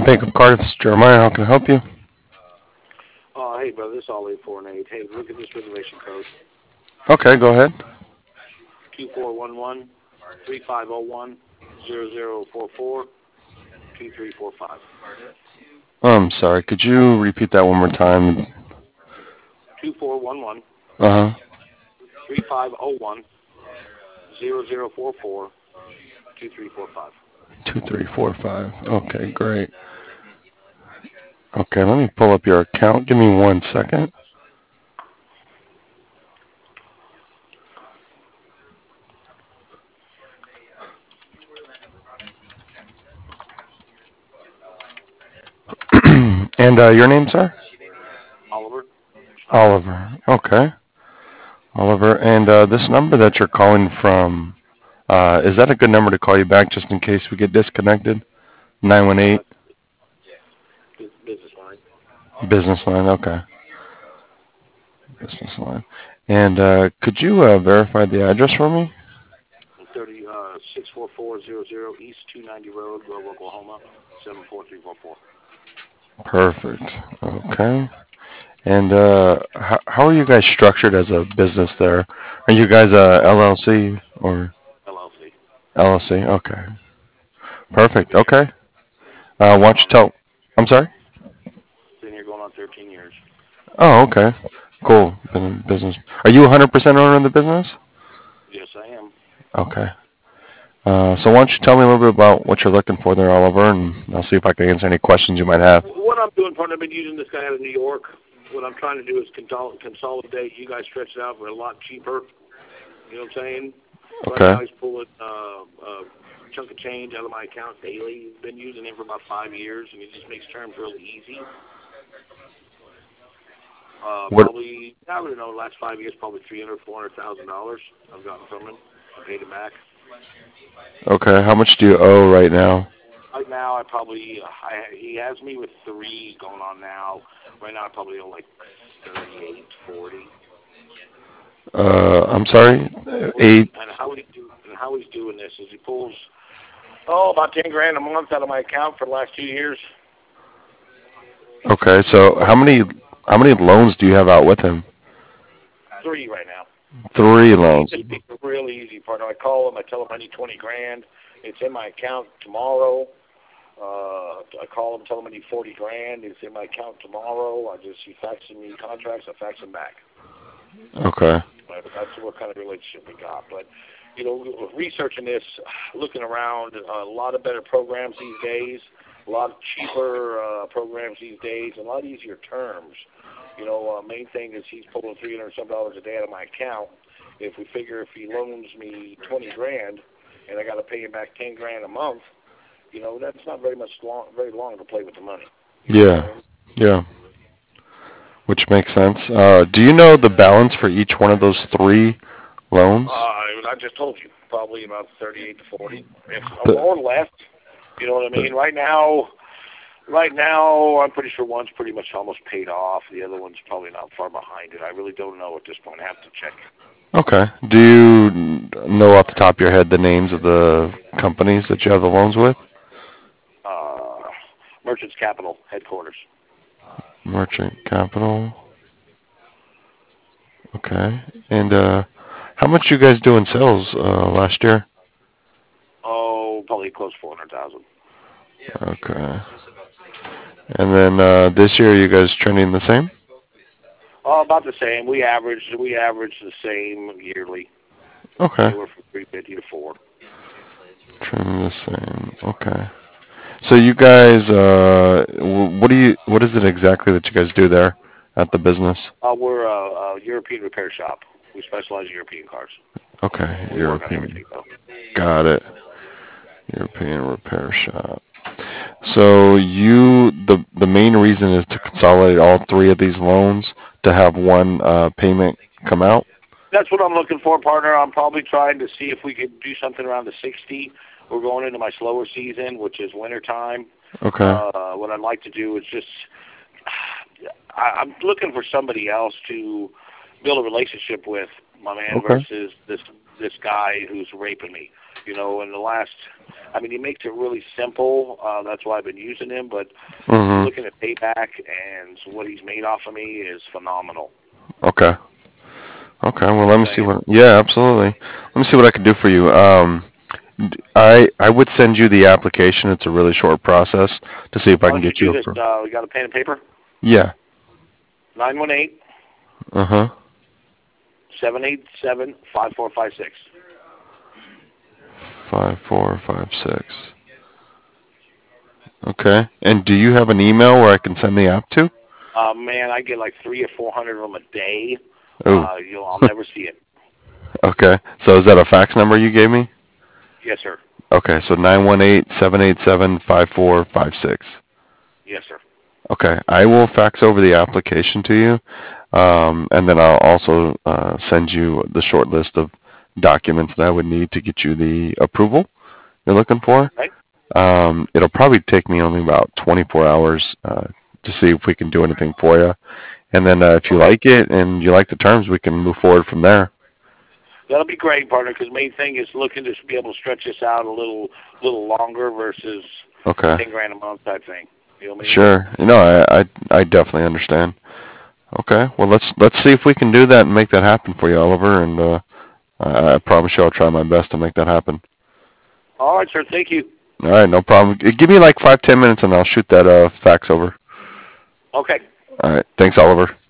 Bank of Cardiff. This is Jeremiah. How can I help you? Hey, brother, this is all 848. Hey, look at this reservation code. Okay, go ahead. 2411-3501-0044-2345. I'm sorry. Could you repeat that one more time? 2411 Uh huh. 3501 0044 2345. 2345. Okay, great. Okay, let me pull up your account. Give me 1 second. And your name, sir? Oliver Schneider. Oliver. Okay, Oliver. And this number that you're calling from, is that a good number to call you back just in case we get disconnected? 918 Uh, Business line. business line. Okay, business line. And could you verify the address for me? 64400 East 290 Road, Grove, Oklahoma, 74344. Perfect. Okay. And how are you guys structured as a business there? Are you guys a LLC or LLC. LLC? Okay. Perfect. Okay. Why don't you Um, tell? I'm sorry. been here going on 13 years. Oh, okay. Cool. Been in business. Are you 100% owner of the business? Yes, I am. Okay. So why don't you tell me a little bit about what you're looking for there, Oliver, and I'll see if I can answer any questions you might have. What I'm doing, partner, I've been using this guy out of New York. What I'm trying to do is consolidate. You guys stretch it out for a lot cheaper. You know what I'm saying? Right Okay. now he's pulling a chunk of change out of my account daily. He's been using him for about 5 years, and he just makes terms really easy. What? Probably, I don't know, the last 5 years, probably $300,000-$400,000 I've gotten from him. I paid him back. Okay. How much do you owe right now? Right now, he has me with three going on now. Right now, I probably owe like 38, 40. I'm sorry. Eight. And how he's doing this is he pulls about 10 grand a month out of my account for the last 2 years. Okay. So how many loans do you have out with him? Three right now. Three And he loans. just makes it real easy, partner. I call him. I tell him I need 20 grand. It's in my account tomorrow. I call him, tell him I need 40 grand. It's in my account tomorrow. He faxing me contracts. I fax them back. Okay. But that's what kind of relationship we got. But, researching this, looking around, a lot of better programs these days, a lot of cheaper programs these days, a lot easier terms. Main thing is he's pulling $300 a day out of my account. If we figure if he loans me 20 grand and I got to pay him back 10 grand a month, that's not very long to play with the money. You know what I'm Yeah. saying? Yeah. Which makes sense. Do you know the balance for each one of those three loans? I just told you, probably about 38 to 40, if The, or less. You know what I the, mean? Right now, I'm pretty sure one's pretty much almost paid off. The other one's probably not far behind it. I really don't know at this point. I have to check. okay. Do you know off the top of your head the names of the companies that you have the loans with? Uh, Merchants Capital headquarters. Merchant Capital. Okay. And how much you guys do in sales last year? Oh, probably close 400,000. Okay. And then this year, you guys trending the same? Oh, about the same. We average the same yearly, Okay. anywhere from 350 to 4. Trending the same. Okay. So you guys, what is it exactly that you guys do there at the business? We're a European repair shop. We specialize in European cars. Okay, We work on European. everything, though. Got it. European repair shop. So the main reason is to consolidate all three of these loans to have one payment come out. That's what I'm looking for, partner. I'm probably trying to see if we could do something around the 60. We're going into my slower season, which is winter time. Okay. What I'd like to do is just, I'm looking for somebody else to build a relationship with, my man, Okay. versus this guy who's raping me. You know, in the last, I mean, he makes it really simple. That's why I've been using him. But Mm-hmm. looking at payback and what he's made off of me is phenomenal. Okay. Okay. Well, let Just me see saying. what. Yeah, absolutely. Let me see what I can do for you. I would send you the application. It's a really short process to see if I Why can don't you get you do this? approved. We got a pen and paper? Yeah. 918 Uh huh. 787 5456. 5456. Okay. And do you have an email where I can send the app to? Man, I get like 300 or 400 of them a day. Oh. I'll never see it. Okay. So is that a fax number you gave me? Yes, sir. Okay. So 918-787-5456. Yes, sir. Okay. I will fax over the application to you. And then I'll also send you the short list of documents that I would need to get you the approval you're looking for. Right? It'll probably take me only about 24 hours to see if we can do anything for you. And then if you Okay. like it and you like the terms, we can move forward from there. That'll be great, partner, because main thing is looking to be able to stretch this out a little longer versus Okay. 10 grand a month type thing. You know what I mean? Sure. I definitely understand. Okay. Well, let's see if we can do that and make that happen for you, Oliver. And I promise you, I'll try my best to make that happen. All right, sir. Thank you. All right, no problem. Give me like 5-10 minutes, and I'll shoot that fax over. Okay. All right. Thanks, Oliver.